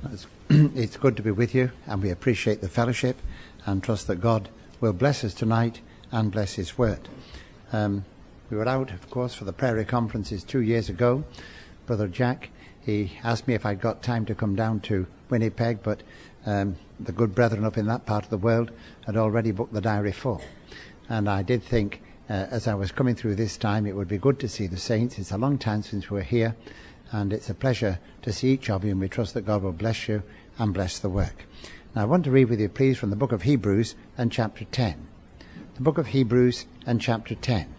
It's good to be with you, and we appreciate the fellowship and trust that God will bless us tonight and bless his word. We were out, of course, for the prairie conferences 2 years ago. Brother Jack, he asked me if I'd got time to come down to Winnipeg, but the good brethren up in that part of the world had already booked the diary full. And I did think, as I was coming through this time, it would be good to see the saints. It's a long time since we were here, and it's a pleasure to see each of you, and we trust that God will bless you and bless the work. Now I want to read with you, please, from the book of Hebrews and chapter 10. The book of Hebrews and chapter 10.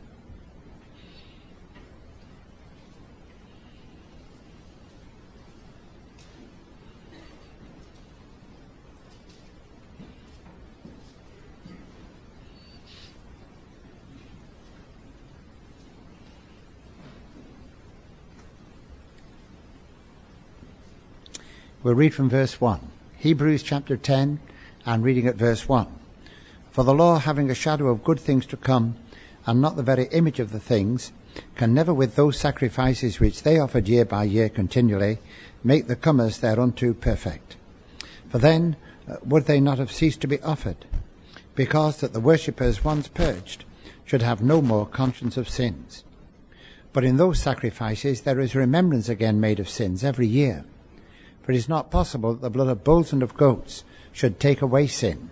We'll read from verse 1. Hebrews chapter 10, and reading at verse 1. For the law, having a shadow of good things to come, and not the very image of the things, can never with those sacrifices which they offered year by year continually, make the comers thereunto perfect. For then would they not have ceased to be offered, because that the worshippers once purged should have no more conscience of sins. But in those sacrifices there is remembrance again made of sins every year. For it is not possible that the blood of bulls and of goats should take away sin.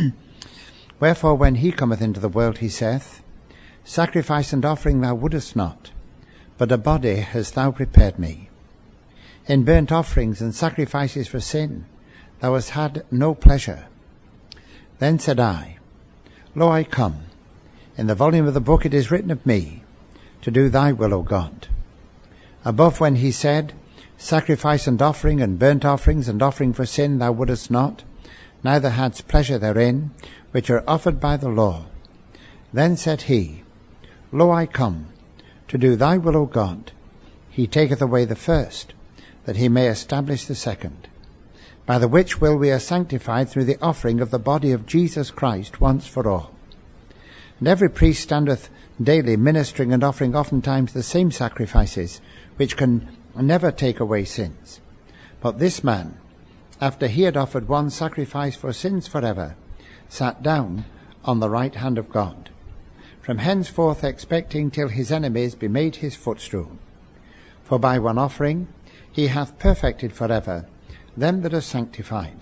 Wherefore when he cometh into the world, he saith, Sacrifice and offering thou wouldest not, but a body hast thou prepared me. In burnt offerings and sacrifices for sin thou hast had no pleasure. Then said I, Lo, I come. In the volume of the book it is written of me, to do thy will, O God. Above when he said, Sacrifice and offering and burnt offerings and offering for sin thou wouldest not, neither hadst pleasure therein, which are offered by the law. Then said he, Lo, I come, to do thy will, O God. He taketh away the first, that he may establish the second. By the which will we are sanctified through the offering of the body of Jesus Christ once for all. And every priest standeth daily ministering and offering oftentimes the same sacrifices, which can never take away sins. But this man, after he had offered one sacrifice for sins forever, sat down on the right hand of God, from henceforth expecting till his enemies be made his footstool. For by one offering he hath perfected forever them that are sanctified.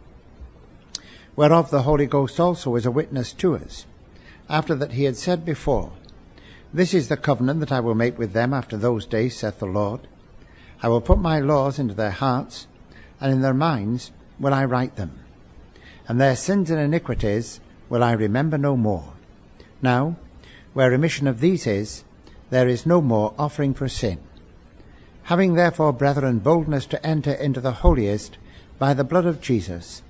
Whereof the Holy Ghost also is a witness to us, after that he had said before, This is the covenant that I will make with them after those days, saith the Lord. I will put my laws into their hearts, and in their minds will I write them. And their sins and iniquities will I remember no more. Now, where remission of these is, there is no more offering for sin. Having therefore, brethren, boldness to enter into the holiest by the blood of Jesus,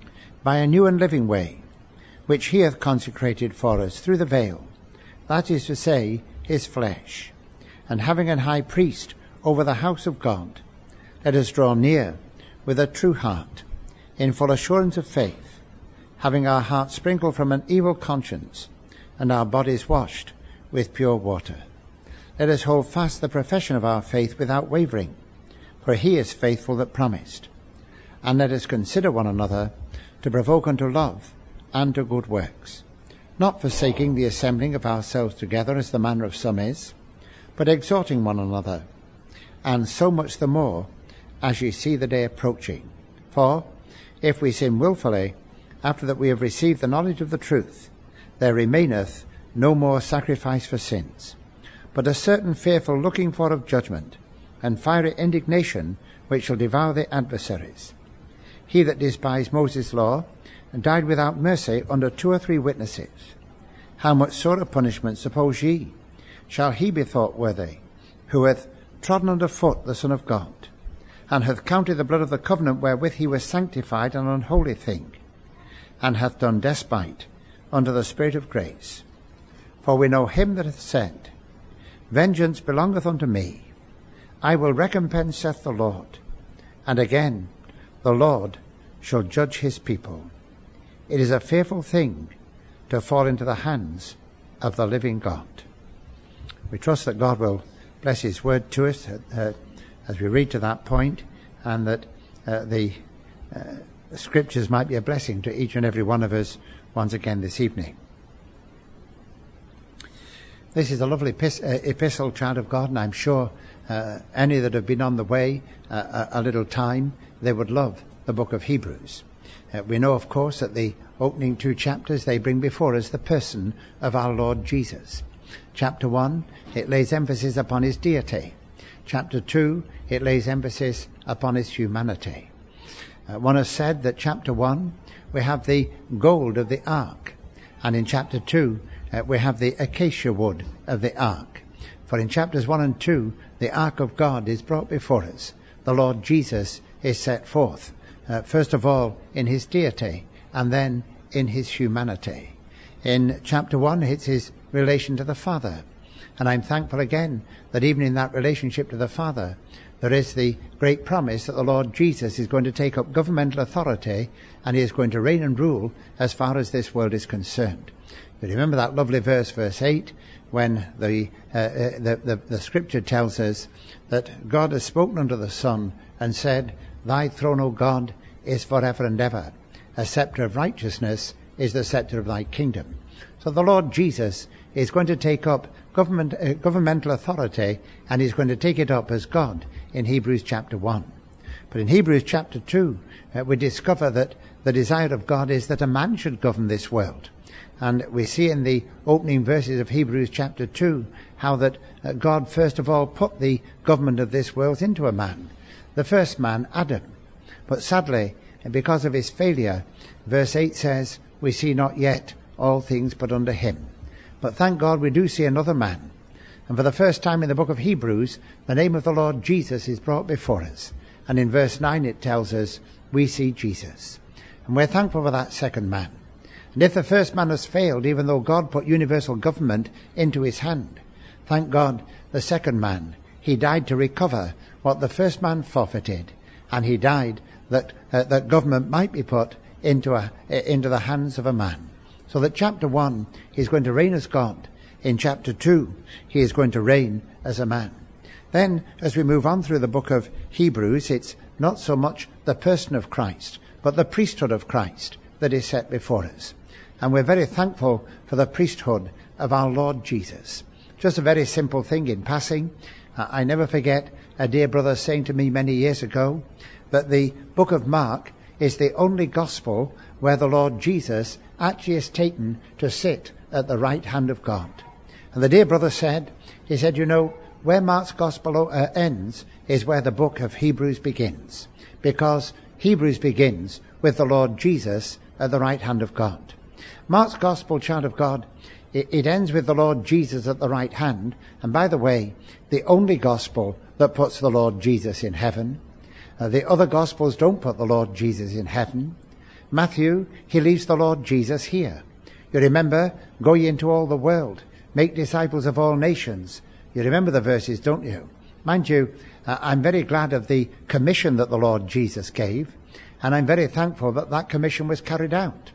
by a new and living way, which he hath consecrated for us through the veil, that is to say, his flesh, and having an high priest over the house of God, let us draw near with a true heart, in full assurance of faith, having our hearts sprinkled from an evil conscience, and our bodies washed with pure water. Let us hold fast the profession of our faith without wavering, for he is faithful that promised. And let us consider one another to provoke unto love and to good works, not forsaking the assembling of ourselves together as the manner of some is, but exhorting one another, and so much the more as ye see the day approaching. For if we sin wilfully, after that we have received the knowledge of the truth, there remaineth no more sacrifice for sins, but a certain fearful looking for of judgment, and fiery indignation which shall devour the adversaries. He that despised Moses' law died without mercy under 2 or 3 witnesses. How much sorer punishment, suppose ye, shall he be thought worthy, who hath trodden under foot the Son of God, and hath counted the blood of the covenant wherewith he was sanctified an unholy thing, and hath done despite unto the Spirit of grace. For we know him that hath said, Vengeance belongeth unto me, I will recompense, saith the Lord. And again, the Lord shall judge his people. It is a fearful thing to fall into the hands of the living God. We trust that God will bless his word to us as we read to that point, and that the scriptures might be a blessing to each and every one of us once again this evening. This is a lovely epistle, child of God, and I'm sure any that have been on the way a little time, they would love the book of Hebrews. We know, of course, that the opening 2 chapters, they bring before us the person of our Lord Jesus. Chapter 1, it lays emphasis upon his deity. Chapter 2, it lays emphasis upon his humanity. One has said that chapter 1, we have the gold of the ark, and in chapter 2, we have the acacia wood of the ark. For in chapters 1 and 2, the ark of God is brought before us. The Lord Jesus is set forth, first of all in his deity, and then in his humanity. In chapter 1, it's his relation to the Father. And I'm thankful again that even in that relationship to the Father, there is the great promise that the Lord Jesus is going to take up governmental authority and he is going to reign and rule as far as this world is concerned. You remember that lovely verse 8, when the scripture tells us that God has spoken unto the Son and said, "Thy throne, O God, is forever and ever. A scepter of righteousness is the scepter of thy kingdom." So the Lord Jesus is going to take up governmental authority, and he's going to take it up as God in Hebrews chapter 1. But in Hebrews chapter 2, we discover that the desire of God is that a man should govern this world. And we see in the opening verses of Hebrews chapter 2 how that God first of all put the government of this world into a man, the first man, Adam. But sadly, because of his failure, verse 8 says, "We see not yet all things but unto him." But thank God we do see another man. And for the first time in the book of Hebrews, the name of the Lord Jesus is brought before us. And in verse 9 it tells us, we see Jesus. And we're thankful for that second man. And if the first man has failed, even though God put universal government into his hand, thank God the second man, he died to recover what the first man forfeited. And he died that government might be put into the hands of a man. So that chapter 1, he's going to reign as God. In chapter 2, he is going to reign as a man. Then, as we move on through the book of Hebrews, it's not so much the person of Christ, but the priesthood of Christ that is set before us. And we're very thankful for the priesthood of our Lord Jesus. Just a very simple thing in passing. I never forget a dear brother saying to me many years ago that the book of Mark is the only gospel where the Lord Jesus actually is taken to sit at the right hand of God. And the dear brother said, you know, where Mark's gospel ends is where the book of Hebrews begins. Because Hebrews begins with the Lord Jesus at the right hand of God. Mark's gospel, child of God, it ends with the Lord Jesus at the right hand. And by the way, the only gospel that puts the Lord Jesus in heaven. The other gospels don't put the Lord Jesus in heaven. Matthew, he leaves the Lord Jesus here. You remember, go ye into all the world, make disciples of all nations. You remember the verses, don't you? Mind you, I'm very glad of the commission that the Lord Jesus gave, and I'm very thankful that that commission was carried out.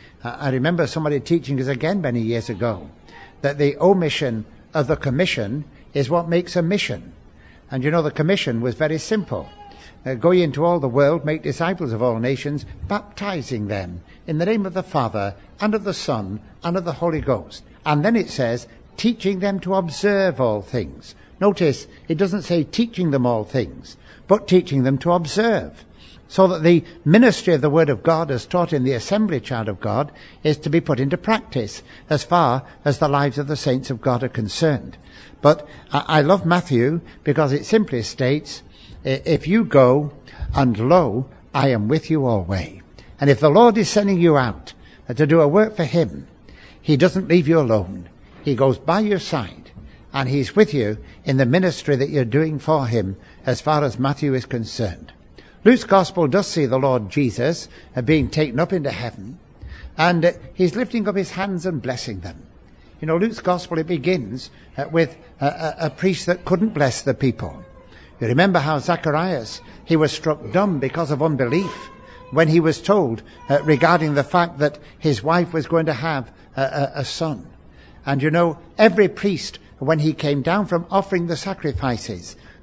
I remember somebody teaching us again many years ago that the omission of the commission is what makes a mission. And you know, the commission was very simple. Go ye into all the world, make disciples of all nations, baptizing them in the name of the Father and of the Son and of the Holy Ghost. And then it says, teaching them to observe all things. Notice, it doesn't say teaching them all things, but teaching them to observe. So that the ministry of the Word of God as taught in the assembly, child of God, is to be put into practice as far as the lives of the saints of God are concerned. But I love Matthew because it simply states, if you go, and lo, I am with you always. And if the Lord is sending you out to do a work for him, he doesn't leave you alone. He goes by your side, and he's with you in the ministry that you're doing for him as far as Matthew is concerned. Luke's gospel does see the Lord Jesus being taken up into heaven, and he's lifting up his hands and blessing them. You know, Luke's gospel, it begins with a priest that couldn't bless the people. You remember how Zacharias, he was struck dumb because of unbelief when he was told regarding the fact that his wife was going to have a son. And you know, every priest, when he came down from offering the sacrifices,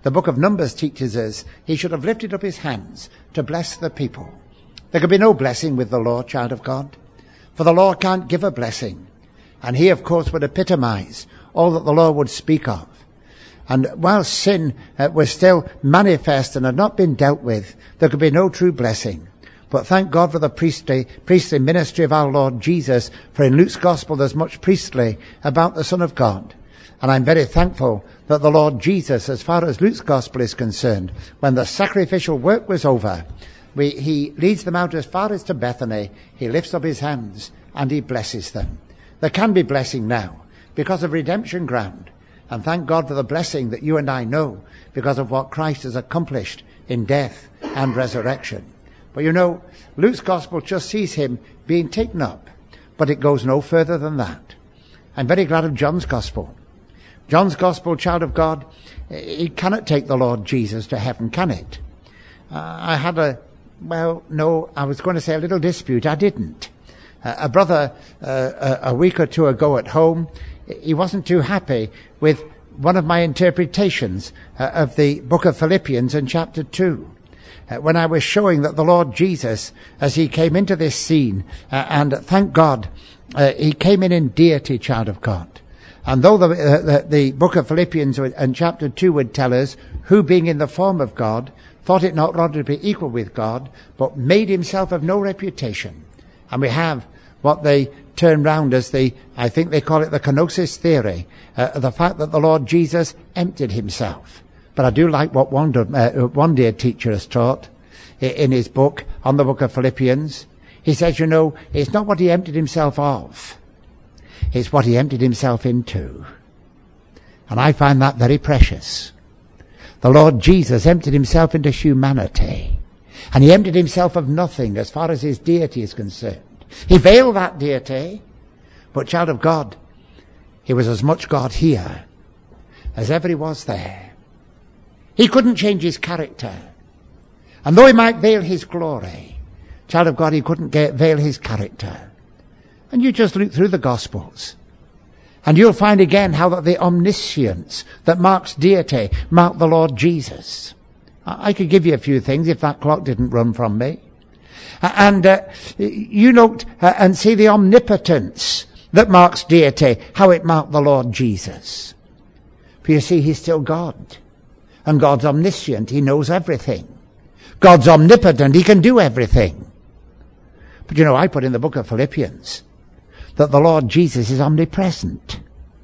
The book of Numbers teaches us he should have lifted up his hands to bless the people. There could be no blessing with the law, child of God, for the law can't give a blessing. And he, of course, would epitomize all that the law would speak of. And while sin was still manifest and had not been dealt with, there could be no true blessing. But thank God for the priestly ministry of our Lord Jesus, for in Luke's Gospel there's much priestly about the Son of God. And I'm very thankful that the Lord Jesus, as far as Luke's Gospel is concerned, when the sacrificial work was over, he leads them out as far as to Bethany. He lifts up his hands and he blesses them. There can be blessing now because of redemption ground. And thank God for the blessing that you and I know because of what Christ has accomplished in death and resurrection. But you know, Luke's Gospel just sees him being taken up, but it goes no further than that. I'm very glad of John's Gospel. John's Gospel, child of God, it cannot take the Lord Jesus to heaven, can it? I had a little dispute. I didn't. A brother, a week or two ago at home, he wasn't too happy with one of my interpretations of the book of Philippians in chapter 2. When I was showing that the Lord Jesus, as he came into this scene, and thank God, he came in deity, child of God. And though the book of Philippians and chapter 2 would tell us, who being in the form of God, thought it not robbery to be equal with God, but made himself of no reputation. And we have what they turn round as I think they call it the kenosis theory, the fact that the Lord Jesus emptied himself. But I do like what one dear teacher has taught in his book on the book of Philippians. He says, you know, it's not what he emptied himself of. It's what he emptied himself into. And I find that very precious. The Lord Jesus emptied himself into humanity. And he emptied himself of nothing as far as his deity is concerned. He veiled that deity. But child of God, he was as much God here as ever he was there. He couldn't change his character. And though he might veil his glory, child of God, he couldn't veil his character. And you just look through the Gospels, and you'll find again how that the omniscience that marks deity marked the Lord Jesus. I could give you a few things if that clock didn't run from me. And you look and see the omnipotence that marks deity, how it marked the Lord Jesus. For you see, he's still God. And God's omniscient. He knows everything. God's omnipotent. He can do everything. But you know, I put in the book of Philippians that the Lord Jesus is omnipresent.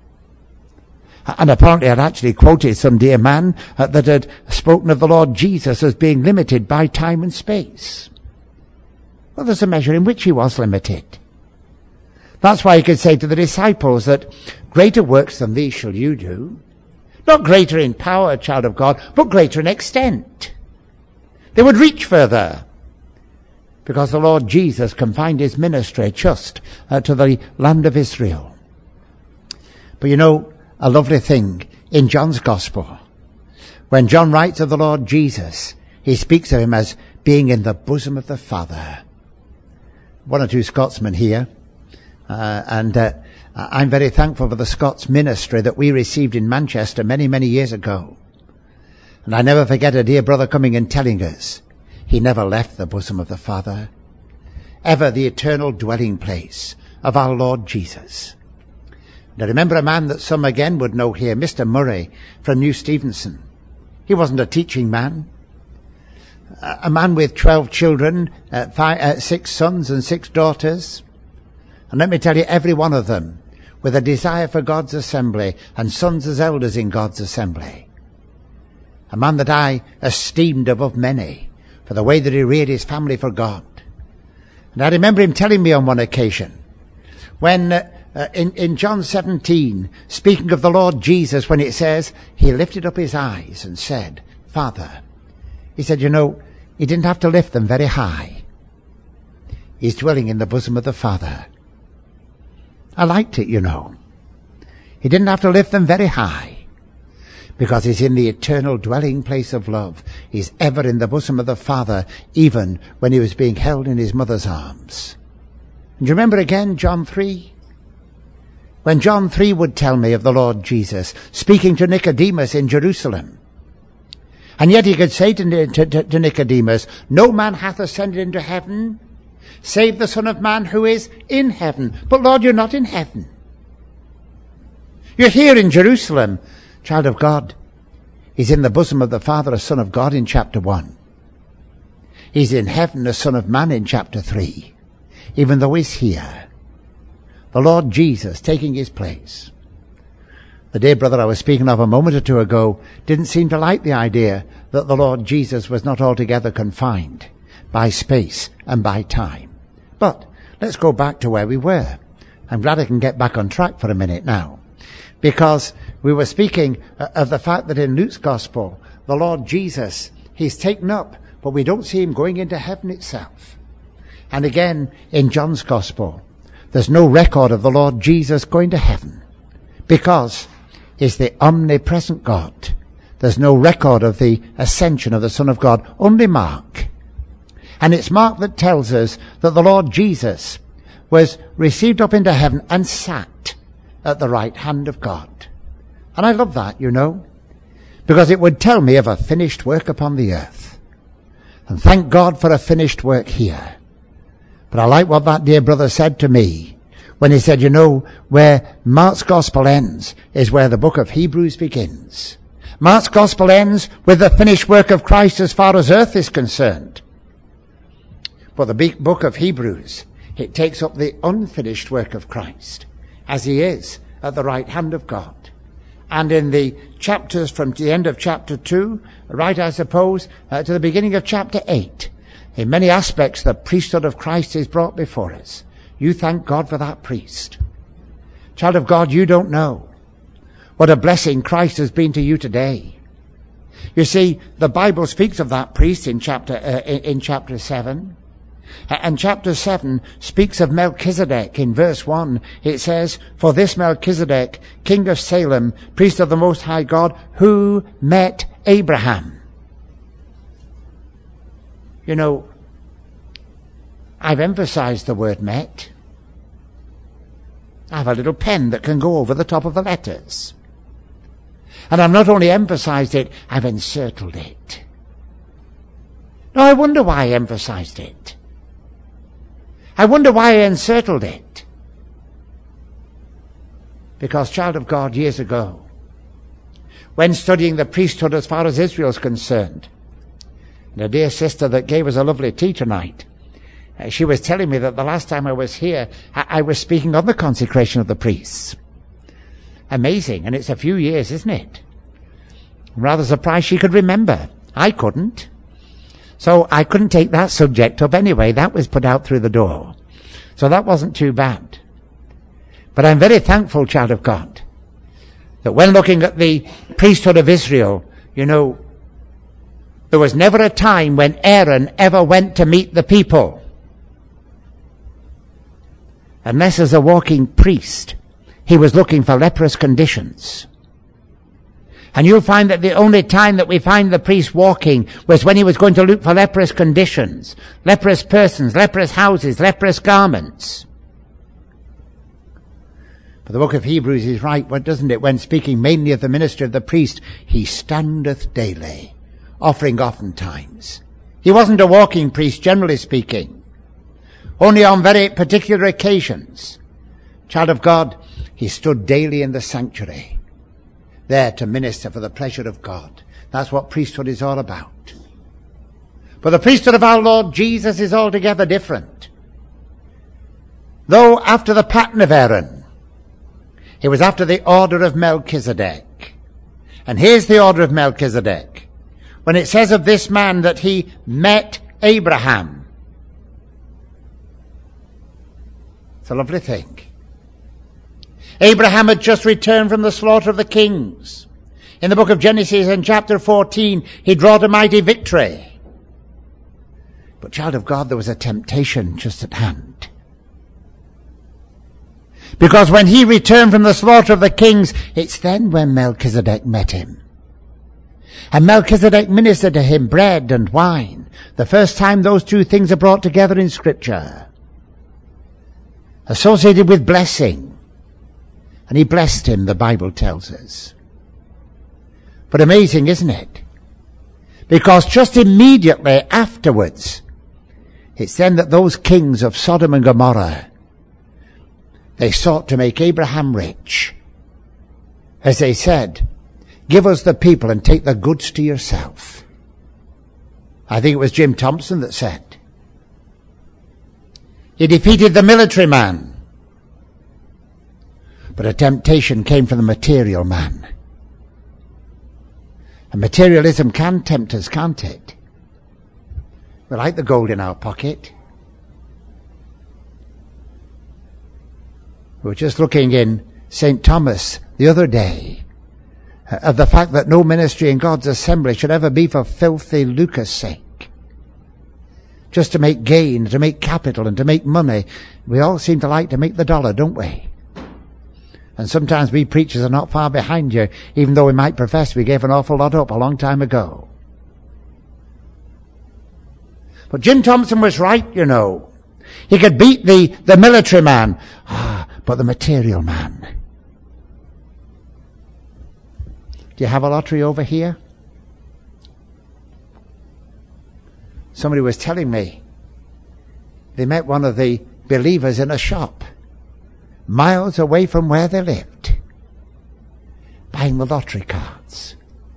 And apparently I'd actually quoted some dear man that had spoken of the Lord Jesus as being limited by time and space. Well, there's a measure in which he was limited. That's why he could say to the disciples that greater works than these shall you do. Not greater in power, child of God, but greater in extent. They would reach further. Because the Lord Jesus confined his ministry just to the land of Israel. But you know, a lovely thing in John's Gospel, when John writes of the Lord Jesus, he speaks of him as being in the bosom of the Father. One or two Scotsmen here, and I'm very thankful for the Scots ministry that we received in Manchester many, many years ago. And I never forget a dear brother coming and telling us he never left the bosom of the Father, ever the eternal dwelling place of our Lord Jesus. And I remember a man that some again would know here, Mr. Murray from New Stevenson. He wasn't a teaching man. A man with 12 children, 6 sons and 6 daughters. And let me tell you, every one of them with a desire for God's assembly and sons as elders in God's assembly. A man that I esteemed above many for the way that he reared his family for God. And I remember him telling me on one occasion, when in John 17, speaking of the Lord Jesus, when it says, he lifted up his eyes and said, Father. He said, you know, he didn't have to lift them very high. He's dwelling in the bosom of the Father. I liked it, you know. He didn't have to lift them very high, because he's in the eternal dwelling place of love. He's ever in the bosom of the Father, even when he was being held in his mother's arms. And you remember again John 3? When John 3 would tell me of the Lord Jesus, speaking to Nicodemus in Jerusalem, And yet he could say to Nicodemus, no man hath ascended into heaven, save the Son of Man who is in heaven. But Lord, you're not in heaven. You're here in Jerusalem. Child of God, he's in the bosom of the Father as Son of God in chapter 1. He's in heaven as Son of Man in chapter 3. Even though he's here, the Lord Jesus taking his place. The dear brother I was speaking of a moment or two ago didn't seem to like the idea that the Lord Jesus was not altogether confined by space and by time. But let's go back to where we were. I'm glad I can get back on track for a minute now, because we were speaking of the fact that in Luke's Gospel, the Lord Jesus, he's taken up, but we don't see him going into heaven itself. And again, in John's Gospel, there's no record of the Lord Jesus going to heaven, because he's the omnipresent God. There's no record of the ascension of the Son of God, only Mark. And it's Mark that tells us that the Lord Jesus was received up into heaven and sat at the right hand of God. And I love that, you know, because it would tell me of a finished work upon the earth. And thank God for a finished work here. But I like what that dear brother said to me when he said, you know, where Mark's Gospel ends is where the book of Hebrews begins. Mark's Gospel ends with the finished work of Christ as far as earth is concerned. But the big book of Hebrews, it takes up the unfinished work of Christ as he is at the right hand of God. And in the chapters from the end of chapter 2, right, I suppose, to the beginning of chapter 8, in many aspects, the priesthood of Christ is brought before us. You thank God for that priest. Child of God, you don't know what a blessing Christ has been to you today. You see, the Bible speaks of that priest in chapter 7. And chapter 7 speaks of Melchizedek in verse 1. It says, for this Melchizedek, king of Salem, priest of the Most High God, who met Abraham. You know, I've emphasized the word met. I have a little pen that can go over the top of the letters. And I've not only emphasized it, I've encircled it. Now I wonder why I emphasized it. I wonder why I encircled it. Because, child of God, years ago, when studying the priesthood as far as Israel is concerned, and a dear sister that gave us a lovely tea tonight, she was telling me that the last time I was here, I was speaking on the consecration of the priests. Amazing, and it's a few years, isn't it? I'm rather surprised she could remember. I couldn't. So I couldn't take that subject up anyway. That was put out through the door. So that wasn't too bad. But I'm very thankful, child of God, that when looking at the priesthood of Israel, you know, there was never a time when Aaron ever went to meet the people, unless as a walking priest, he was looking for leprous conditions. And you'll find that the only time that we find the priest walking was when he was going to look for leprous conditions, leprous persons, leprous houses, leprous garments. But the book of Hebrews is right, doesn't it, when speaking mainly of the ministry of the priest, he standeth daily, offering oftentimes. He wasn't a walking priest, generally speaking. Only on very particular occasions. Child of God, he stood daily in the sanctuary, there to minister for the pleasure of God. That's what priesthood is all about. But the priesthood of our Lord Jesus is altogether different. Though after the pattern of Aaron, it was after the order of Melchizedek. And here's the order of Melchizedek. When it says of this man that he met Abraham, it's a lovely thing. Abraham had just returned from the slaughter of the kings. In the book of Genesis in chapter 14, he'd wrought a mighty victory. But child of God, there was a temptation just at hand. Because when he returned from the slaughter of the kings, it's then when Melchizedek met him. And Melchizedek ministered to him bread and wine. The first time those two things are brought together in Scripture. Associated with blessing. And he blessed him, the Bible tells us. But amazing, isn't it? Because just immediately afterwards, it's then that those kings of Sodom and Gomorrah, they sought to make Abraham rich. As they said, give us the people and take the goods to yourself. I think it was Jim Thompson that said. He defeated the military man. But a temptation came from the material man. And materialism can tempt us, can't it? We like the gold in our pocket. We were just looking in St. Thomas the other day of the fact that no ministry in God's assembly should ever be for filthy lucre's sake. Just to make gain, to make capital, and to make money. We all seem to like to make the dollar, don't we? And sometimes we preachers are not far behind you, even though we might profess we gave an awful lot up a long time ago. But Jim Thompson was right, you know. He could beat the military man. But the material man. Do you have a lottery over here? Somebody was telling me they met one of the believers in a shop, miles away from where they lived, buying the lottery cards.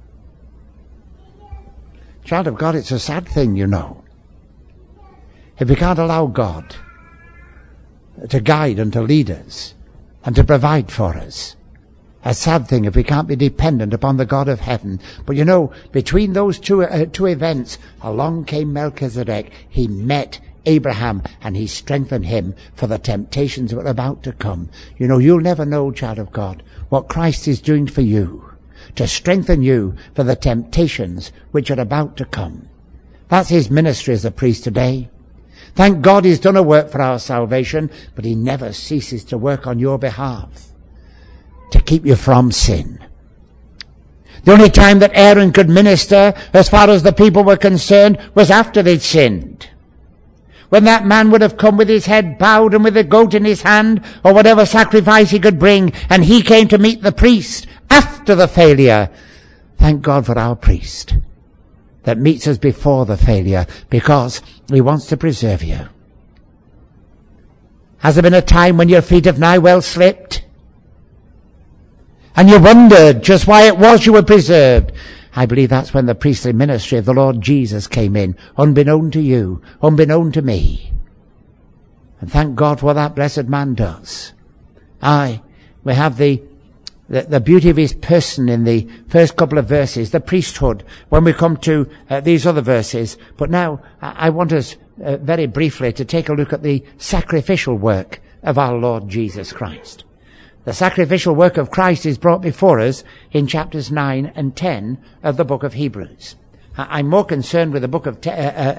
Child of God, it's a sad thing, you know. If we can't allow God to guide and to lead us and to provide for us, a sad thing if we can't be dependent upon the God of heaven. But you know, between those two events, along came Melchizedek. He met Abraham and he strengthened him for the temptations that were about to come. You know, you'll never know, child of God, what Christ is doing for you to strengthen you for the temptations which are about to come. That's his ministry as a priest today. Thank God he's done a work for our salvation, but he never ceases to work on your behalf to keep you from sin. The only time that Aaron could minister, as far as the people were concerned, was after they'd sinned. When that man would have come with his head bowed and with a goat in his hand, or whatever sacrifice he could bring, and he came to meet the priest after the failure. Thank God for our priest that meets us before the failure, because he wants to preserve you. Has there been a time when your feet have nigh well slipped? And you wondered just why it was you were preserved? I believe that's when the priestly ministry of the Lord Jesus came in, unbeknown to you, unbeknown to me. And thank God for what that blessed man does. We have the beauty of his person in the first couple of verses, the priesthood, when we come to these other verses. But now I want us very briefly to take a look at the sacrificial work of our Lord Jesus Christ. The sacrificial work of Christ is brought before us in chapters 9 and 10 of the book of Hebrews. I'm more concerned with the book of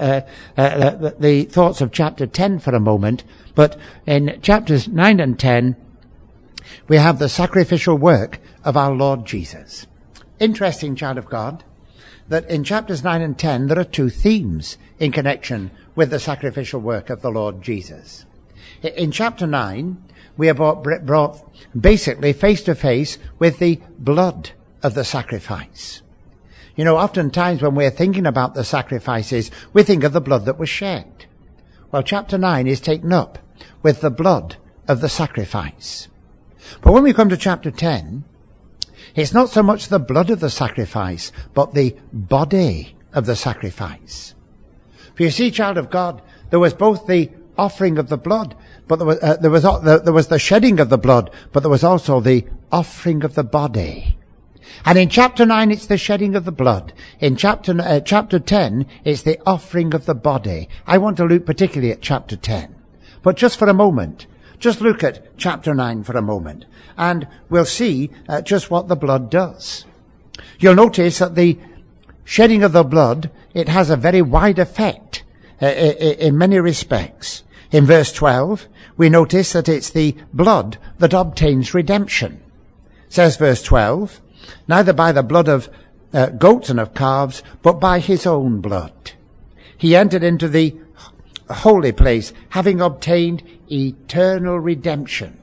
the thoughts of chapter 10 for a moment, but in chapters 9 and 10, we have the sacrificial work of our Lord Jesus. Interesting, child of God, that in chapters 9 and 10 there are two themes in connection with the sacrificial work of the Lord Jesus. In chapter 9, we are brought basically face to face with the blood of the sacrifice. You know, oftentimes when we're thinking about the sacrifices, we think of the blood that was shed. Well, chapter 9 is taken up with the blood of the sacrifice. But when we come to chapter 10, it's not so much the blood of the sacrifice, but the body of the sacrifice. For you see, child of God, there was both the offering of the blood, but there was the shedding of the blood, but there was also the offering of the body. And in chapter 9, it's the shedding of the blood. In chapter 10, it's the offering of the body. I want to look particularly at chapter 10. But just for a moment, just look at chapter 9 for a moment, and we'll see just what the blood does. You'll notice that the shedding of the blood, it has a very wide effect in many respects. In verse 12, we notice that it's the blood that obtains redemption. Says verse 12, neither by the blood of goats and of calves, but by his own blood. He entered into the holy place, having obtained eternal redemption.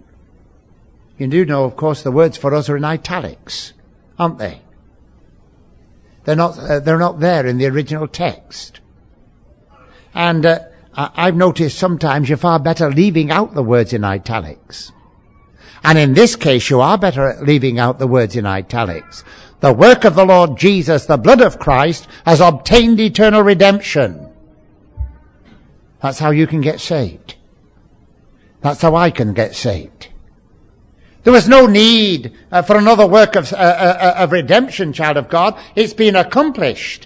You do know, of course, the words for us are in italics, aren't they? They're not there in the original text. And I've noticed sometimes you're far better leaving out the words in italics. And in this case, you are better at leaving out the words in italics. The work of the Lord Jesus, the blood of Christ, has obtained eternal redemption. That's how you can get saved. That's how I can get saved. There was no need for another work of redemption, child of God. It's been accomplished.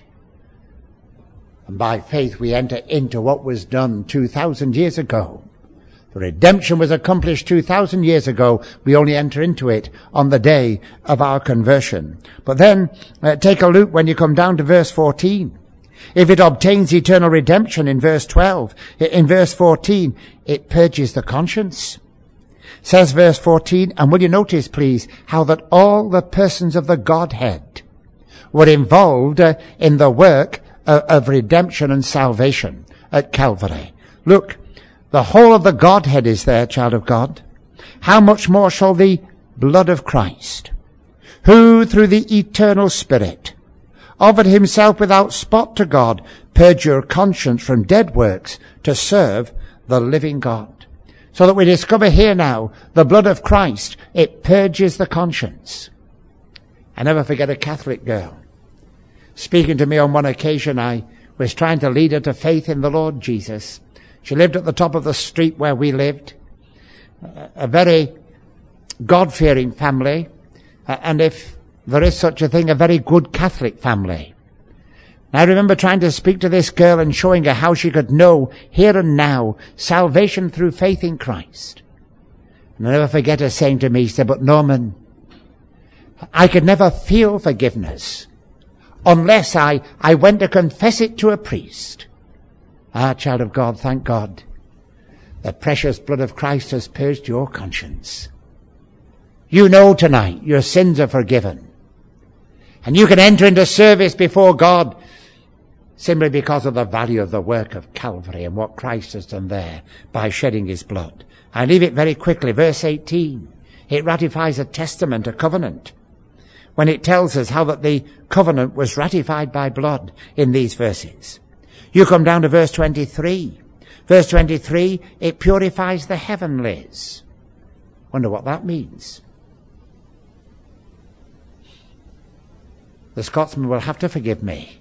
And by faith we enter into what was done 2,000 years ago. The redemption was accomplished 2,000 years ago. We only enter into it on the day of our conversion. But then take a look when you come down to verse 14. If it obtains eternal redemption in verse 12, in verse 14, it purges the conscience. Says verse 14, and will you notice, please, how that all the persons of the Godhead were involved in the work of redemption and salvation at Calvary. Look, the whole of the Godhead is there, child of God. How much more shall the blood of Christ, who through the eternal Spirit offered himself without spot to God, purge your conscience from dead works to serve the living God. So that we discover here now, the blood of Christ, it purges the conscience. I never forget a Catholic girl speaking to me on one occasion. I was trying to lead her to faith in the Lord Jesus. She lived at the top of the street where we lived, a very God-fearing family, and if there is such a thing, a very good Catholic family. I remember trying to speak to this girl and showing her how she could know here and now salvation through faith in Christ. And I'll never forget her saying to me, she said, but Norman, I could never feel forgiveness unless I went to confess it to a priest. Ah, child of God, thank God. The precious blood of Christ has purged your conscience. You know tonight your sins are forgiven. And you can enter into service before God simply because of the value of the work of Calvary and what Christ has done there by shedding his blood. I leave it very quickly. Verse 18. It ratifies a testament, a covenant, when it tells us how that the covenant was ratified by blood in these verses. You come down to verse 23. Verse 23, it purifies the heavenlies. Wonder what that means. The Scotsman will have to forgive me.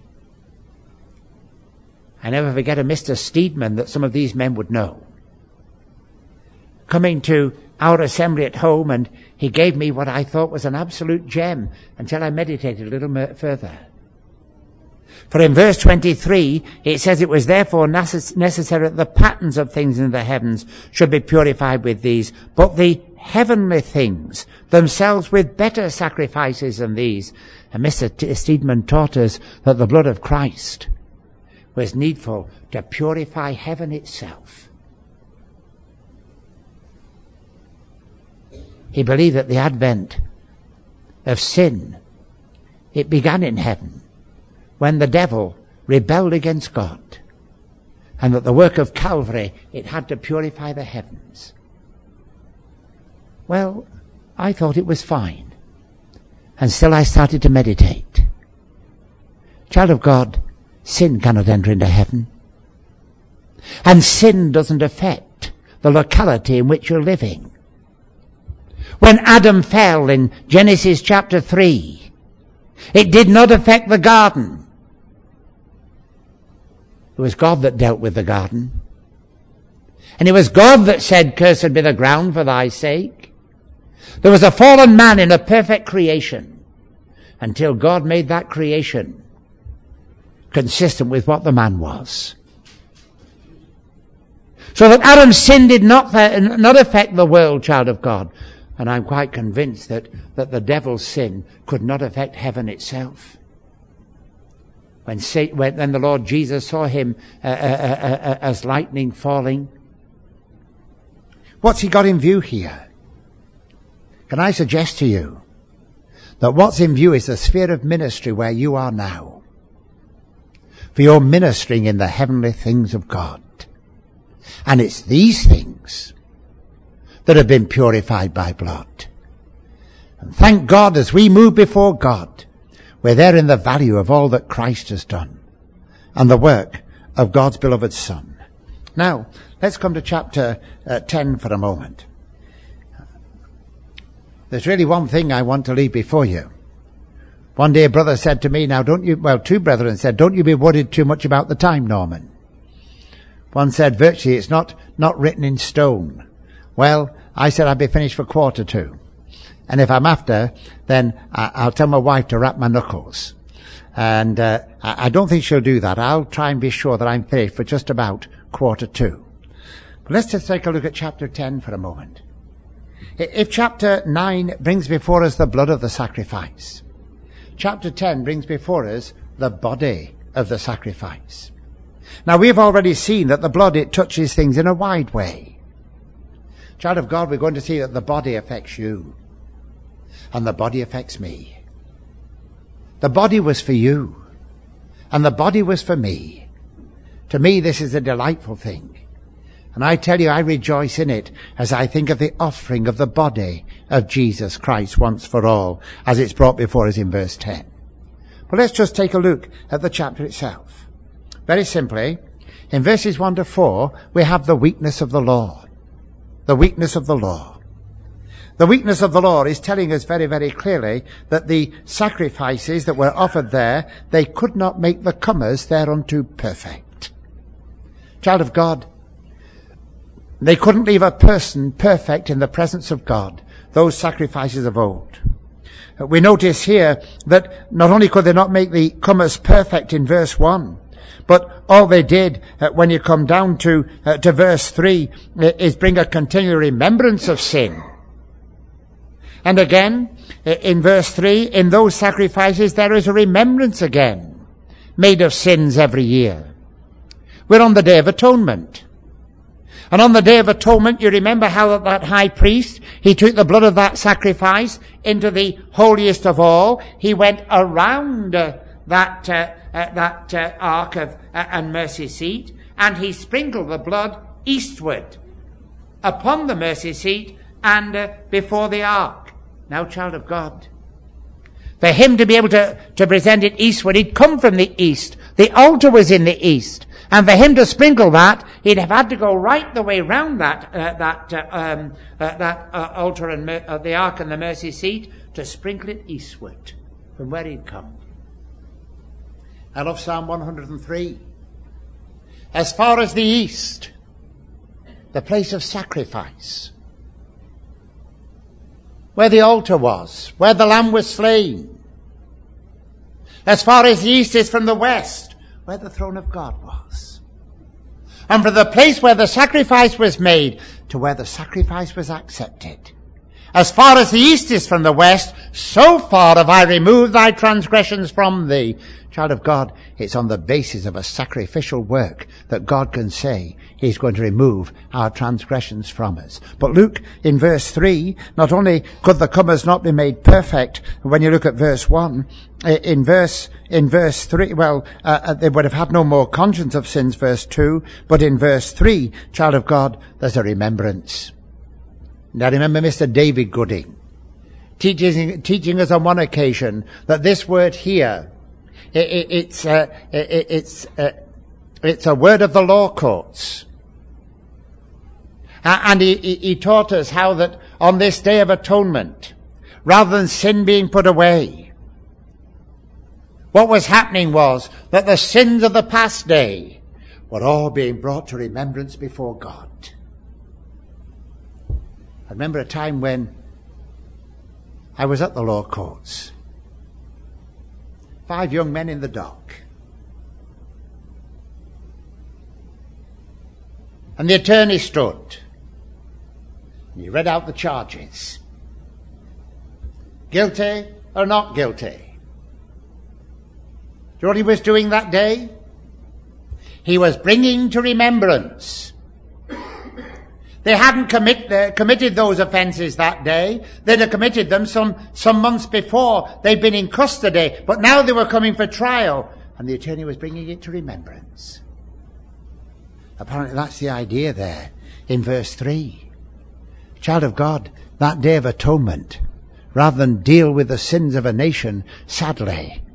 I never forget a Mr. Steedman that some of these men would know. Coming to our assembly at home, and he gave me what I thought was an absolute gem until I meditated a little further. For in verse 23, it says it was therefore necessary that the patterns of things in the heavens should be purified with these, but the heavenly things themselves with better sacrifices than these. And Mr. Steedman taught us that the blood of Christ was needful to purify heaven itself. He believed that the advent of sin, it began in heaven when the devil rebelled against God, and that the work of Calvary, it had to purify the heavens. Well, I thought it was fine, and still I started to meditate. Child of God, sin cannot enter into heaven. And sin doesn't affect the locality in which you're living. When Adam fell in Genesis chapter 3, it did not affect the garden. It was God that dealt with the garden. And it was God that said, cursed be the ground for thy sake. There was a fallen man in a perfect creation until God made that creation consistent with what the man was. So that Adam's sin did not affect the world, child of God. And I'm quite convinced that the devil's sin could not affect heaven itself. When the Lord Jesus saw him as lightning falling, what's he got in view here? Can I suggest to you that what's in view is the sphere of ministry where you are now? For you're ministering in the heavenly things of God. And it's these things that have been purified by blood. And thank God, as we move before God, We're there in the value of all that Christ has done and the work of God's beloved Son. Now, let's come to chapter 10 for a moment. There's really one thing I want to leave before you. One day a brother said to me, two brethren said, don't you be worried too much about the time, Norman. One said, virtually it's not written in stone. Well, I said I'd be finished for 1:45. And if I'm after, then I'll tell my wife to wrap my knuckles. And I don't think she'll do that. I'll try and be sure that I'm finished for just about 1:45. But let's just take a look at chapter 10 for a moment. If chapter 9 brings before us the blood of the sacrifice, chapter 10 brings before us the body of the sacrifice. Now, we've already seen that the blood, it touches things in a wide way. Child of God, we're going to see that the body affects you. And the body affects me. The body was for you. And the body was for me. To me, this is a delightful thing. And I tell you, I rejoice in it as I think of the offering of the body of Jesus Christ once for all, as it's brought before us in verse 10. But let's just take a look at the chapter itself. Very simply, in verses 1 to 4, we have the weakness of the law. The weakness of the law. The weakness of the law is telling us very, very clearly that the sacrifices that were offered there, they could not make the comers thereunto perfect. Child of God, they couldn't leave a person perfect in the presence of God, those sacrifices of old. We notice here that not only could they not make the comers perfect in verse 1, but all they did when you come down to verse 3 is bring a continual remembrance of sin. And again, in verse 3, in those sacrifices there is a remembrance again, made of sins every year. We're on the Day of Atonement. And on the Day of Atonement, you remember how that high priest, he took the blood of that sacrifice into the holiest of all. He went around that ark and mercy seat, and he sprinkled the blood eastward upon the mercy seat and before the ark. Now, child of God, for him to be able to present it eastward, he'd come from the east. The altar was in the east. And for him to sprinkle that, he'd have had to go right the way round that altar and the ark and the mercy seat to sprinkle it eastward from where he'd come. I love Psalm 103. As far as the east, the place of sacrifice, where the altar was, where the lamb was slain. As far as the east is from the west, where the throne of God was. And from the place where the sacrifice was made to where the sacrifice was accepted. As far as the east is from the west, so far have I removed thy transgressions from thee. Child of God, it's on the basis of a sacrificial work that God can say he's going to remove our transgressions from us. But look, in verse 3, not only could the comers not be made perfect, when you look at verse 1, in verse 3, they would have had no more conscience of sins, verse 2, but in verse 3, child of God, there's a remembrance. Now remember Mr. David Gooding teaching us on one occasion that this word here, it's a word of the law courts. And he taught us how that on this Day of Atonement, rather than sin being put away, what was happening was that the sins of the past day were all being brought to remembrance before God. I remember a time when I was at the law courts. 5 young men in the dock. And the attorney stood. He read out the charges. Guilty or not guilty? Do you know what he was doing that day? He was bringing to remembrance. They hadn't committed those offences that day. They'd have committed them some months before. They'd been in custody, but now they were coming for trial. And the attorney was bringing it to remembrance. Apparently that's the idea there in verse 3. Child of God, that Day of Atonement, rather than deal with the sins of a nation, sadly,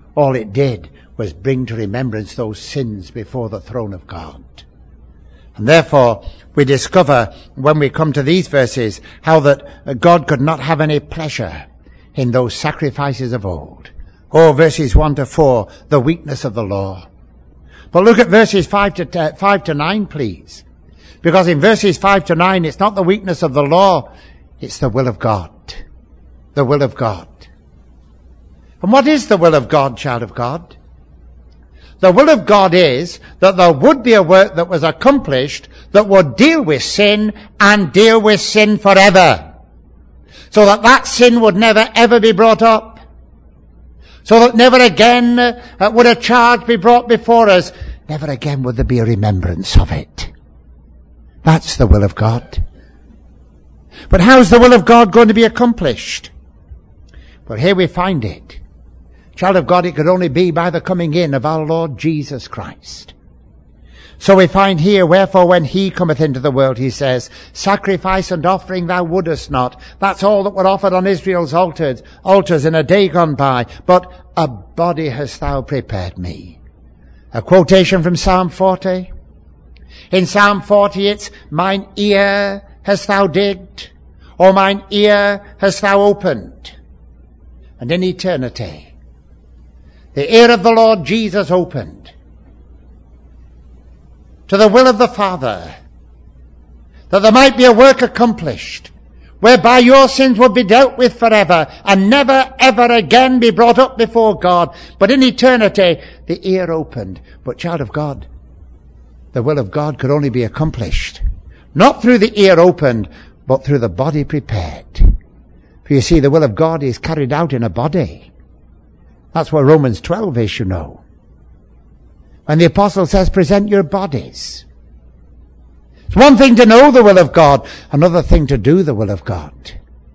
All it did was bring to remembrance those sins before the throne of God. And therefore, we discover when we come to these verses how that God could not have any pleasure in those sacrifices of old. Oh, verses 1 to 4, the weakness of the law. But look at verses 5 to 9, please. Because in verses 5 to 9, it's not the weakness of the law, it's the will of God. The will of God. And what is the will of God, child of God? The will of God is that there would be a work that was accomplished that would deal with sin and deal with sin forever. So that that sin would never ever be brought up. So that never again would a charge be brought before us. Never again would there be a remembrance of it. That's the will of God. But how's the will of God going to be accomplished? Well, here we find it. Child of God, it could only be by the coming in of our Lord Jesus Christ. So we find here, wherefore when he cometh into the world, he says, sacrifice and offering thou wouldest not. That's all that were offered on Israel's altars in a day gone by. But a body hast thou prepared me. A quotation from Psalm 40. In Psalm 40 it's, mine ear hast thou digged, or mine ear hast thou opened. And in eternity, the ear of the Lord Jesus opened to the will of the Father, that there might be a work accomplished, whereby your sins would be dealt with forever, and never ever again be brought up before God. But in eternity, the ear opened. But child of God, the will of God could only be accomplished, not through the ear opened, but through the body prepared. For you see, the will of God is carried out in a body. That's what Romans 12 is, you know. When the apostle says, present your bodies. It's one thing to know the will of God, another thing to do the will of God.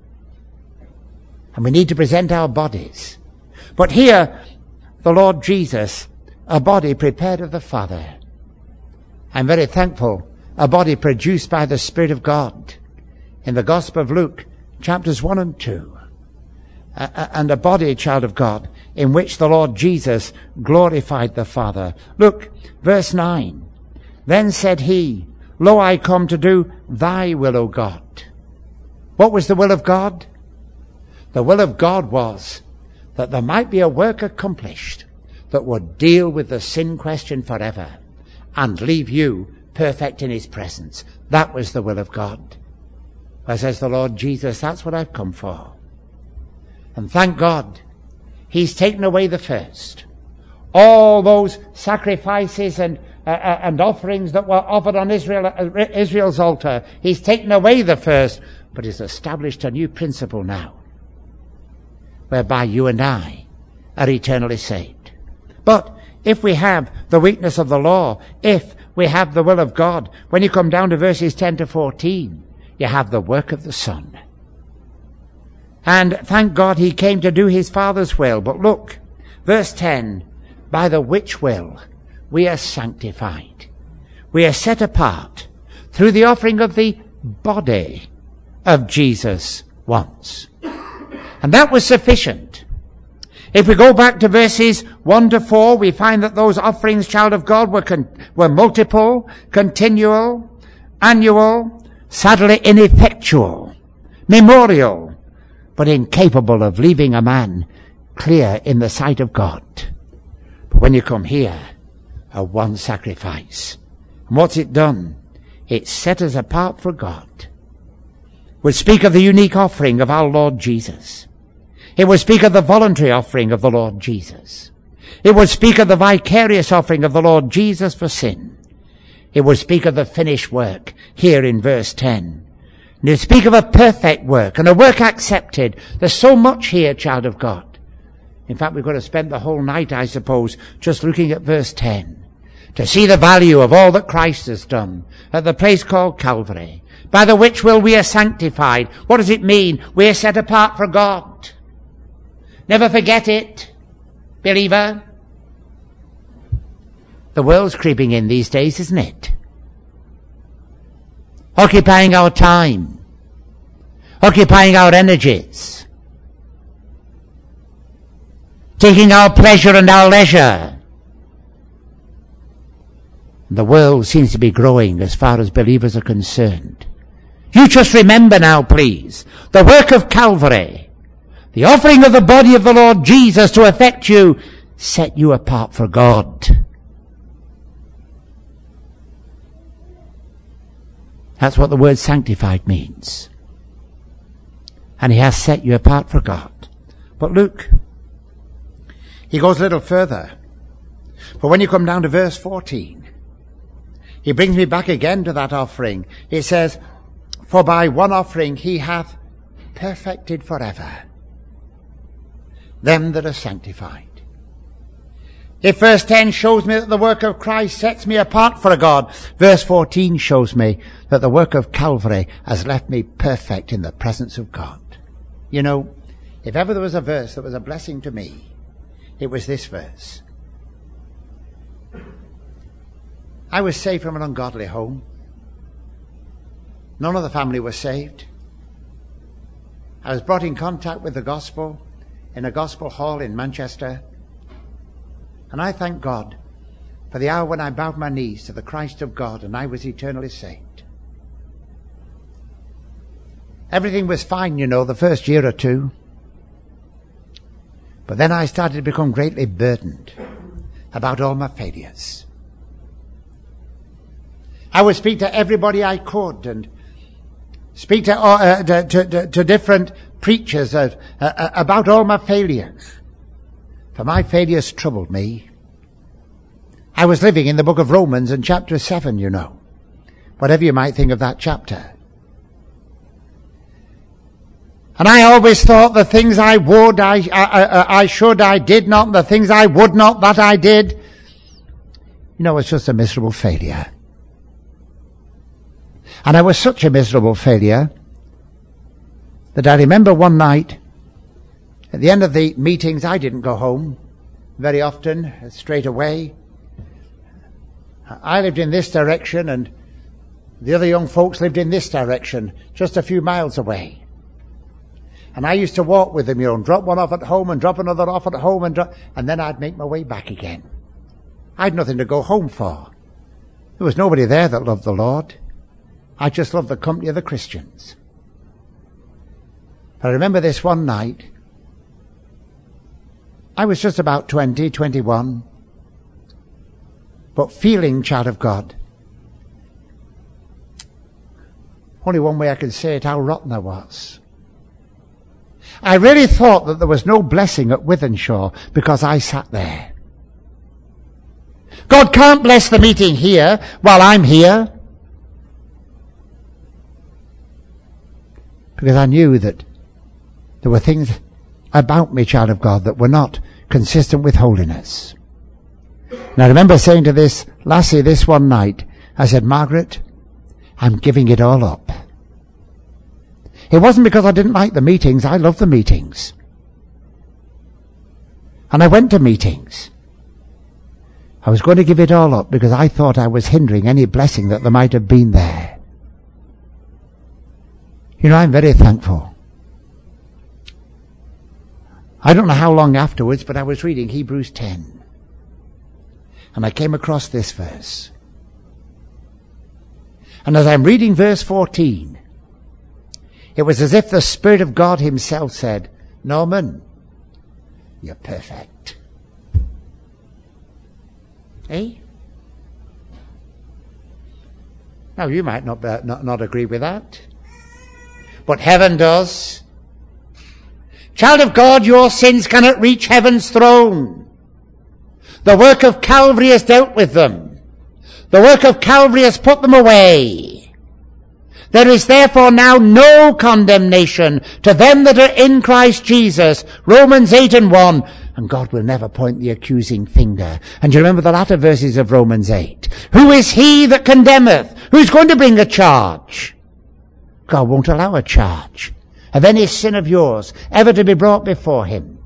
And we need to present our bodies. But here, the Lord Jesus, a body prepared of the Father. I'm very thankful, a body produced by the Spirit of God. In the Gospel of Luke, chapters 1 and 2. And a body, child of God, in which the Lord Jesus glorified the Father. Look, verse 9. Then said he, Lo, I come to do thy will, O God. What was the will of God? The will of God was that there might be a work accomplished that would deal with the sin question forever and leave you perfect in his presence. That was the will of God. As says the Lord Jesus, that's what I've come for. And thank God, he's taken away the first. All those sacrifices and offerings that were offered on Israel's altar, he's taken away the first, but he's established a new principle now, whereby you and I are eternally saved. But if we have the weakness of the law, if we have the will of God, when you come down to verses 10 to 14, you have the work of the Son. And thank God he came to do his Father's will. But look, verse 10, by the which will we are sanctified. We are set apart through the offering of the body of Jesus once. And that was sufficient. If we go back to verses 1 to 4, we find that those offerings, child of God, were multiple, continual, annual, sadly ineffectual, memorial, but incapable of leaving a man clear in the sight of God. But when you come here, a one sacrifice. And what's it done? It set us apart for God. We'll speak of the unique offering of our Lord Jesus. It will speak of the voluntary offering of the Lord Jesus. It will speak of the vicarious offering of the Lord Jesus for sin. It will speak of the finished work here in verse 10. And you speak of a perfect work and a work accepted. There's so much here, child of God. In fact, we've got to spend the whole night, I suppose, just looking at verse 10 to see the value of all that Christ has done at the place called Calvary, by the which will we are sanctified. What does it mean? We are set apart for God. Never forget it, believer. The world's creeping in these days, isn't it? Occupying our time, occupying our energies, taking our pleasure and our leisure. The world seems to be growing as far as believers are concerned. You just remember now, please, the work of Calvary, the offering of the body of the Lord Jesus to effect you, set you apart for God. That's what the word sanctified means. And he has set you apart for God. But look, he goes a little further. For when you come down to verse 14, he brings me back again to that offering. He says, for by one offering he hath perfected forever them that are sanctified. If verse 10 shows me that the work of Christ sets me apart for God, verse 14 shows me that the work of Calvary has left me perfect in the presence of God. You know, if ever there was a verse that was a blessing to me, it was this verse. I was saved from an ungodly home. None of the family was saved. I was brought in contact with the gospel in a gospel hall in Manchester. And I thank God for the hour when I bowed my knees to the Christ of God and I was eternally saved. Everything was fine, you know, the first year or two. But then I started to become greatly burdened about all my failures. I would speak to everybody I could and speak to different preachers about all my failures. For my failures troubled me. I was living in the book of Romans in chapter 7, you know. Whatever you might think of that chapter. And I always thought the things I would, I should, I did not, the things I would not, that I did. You know, it's just a miserable failure. And I was such a miserable failure that I remember one night, at the end of the meetings, I didn't go home very often, straight away. I lived in this direction and the other young folks lived in this direction, just a few miles away. And I used to walk with them, you know, and drop one off at home and drop another off at home and then I'd make my way back again. I'd nothing to go home for. There was nobody there that loved the Lord. I just loved the company of the Christians. I remember this one night. I was just about 20, 21, but feeling, child of God, only one way I can say it, how rotten I was. I really thought that there was no blessing at Wythenshawe because I sat there. God can't bless the meeting here while I'm here. Because I knew that there were things about me, child of God, that were not consistent with holiness. And I remember saying to this lassie this one night, I said, Margaret, I'm giving it all up. It wasn't because I didn't like the meetings. I loved the meetings. And I went to meetings. I was going to give it all up because I thought I was hindering any blessing that there might have been there. You know, I'm very thankful. I don't know how long afterwards, but I was reading Hebrews 10. And I came across this verse. And as I'm reading verse 14, it was as if the Spirit of God himself said, Norman, you're perfect. Eh? Now, you might not agree with that. But heaven does. Child of God, your sins cannot reach heaven's throne. The work of Calvary has dealt with them. The work of Calvary has put them away. There is therefore now no condemnation to them that are in Christ Jesus. Romans 8:1. And God will never point the accusing finger. And you remember the latter verses of Romans 8. Who is he that condemneth? Who's going to bring a charge? God won't allow a charge of any sin of yours ever to be brought before him.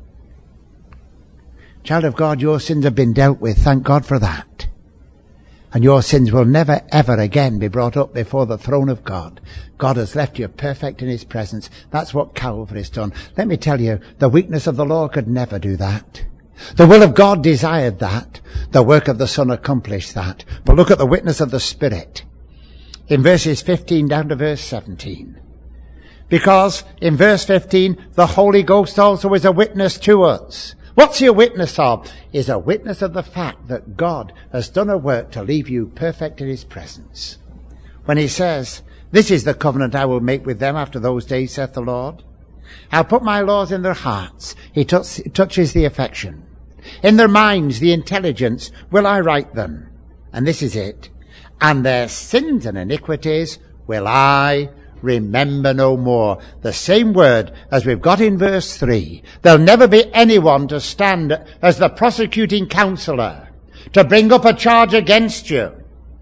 Child of God, your sins have been dealt with. Thank God for that. And your sins will never, ever again be brought up before the throne of God. God has left you perfect in his presence. That's what Calvary's done. Let me tell you, the weakness of the law could never do that. The will of God desired that. The work of the Son accomplished that. But look at the witness of the Spirit in verses 15 down to verse 17. Because in verse 15, the Holy Ghost also is a witness to us. What's he a witness of? Is a witness of the fact that God has done a work to leave you perfect in his presence. When he says, this is the covenant I will make with them after those days, saith the Lord. I'll put my laws in their hearts. He touches the affection. In their minds, the intelligence, will I write them. And this is it. And their sins and iniquities will I remember no more. The same word as we've got in verse 3. There'll never be anyone to stand as the prosecuting counselor to bring up a charge against you.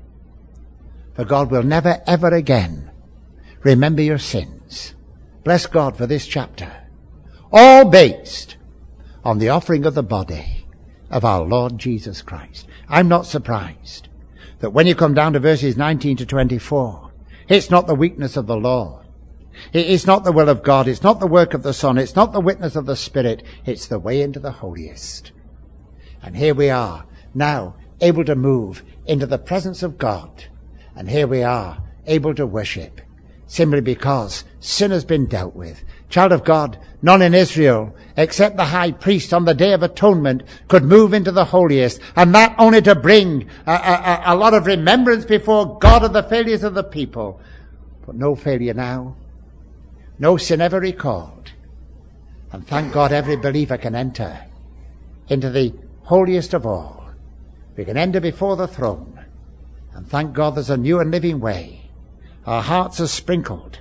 For God will never ever again remember your sins. Bless God for this chapter. All based on the offering of the body of our Lord Jesus Christ. I'm not surprised that when you come down to verses 19 to 24, it's not the weakness of the law. It's not the will of God. It's not the work of the Son. It's not the witness of the Spirit. It's the way into the holiest. And here we are now able to move into the presence of God. And here we are able to worship simply because sin has been dealt with. Child of God, none in Israel, except the high priest on the Day of Atonement, could move into the holiest, and that only to bring a lot of remembrance before God of the failures of the people. But no failure now, no sin ever recalled. And thank God every believer can enter into the holiest of all. We can enter before the throne, and thank God there's a new and living way. Our hearts are sprinkled,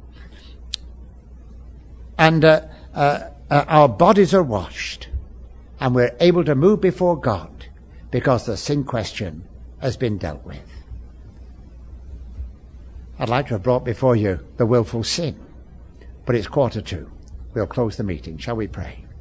and our bodies are washed, and we're able to move before God because the sin question has been dealt with. I'd like to have brought before you the willful sin, but it's 1:45. We'll close the meeting. Shall we pray?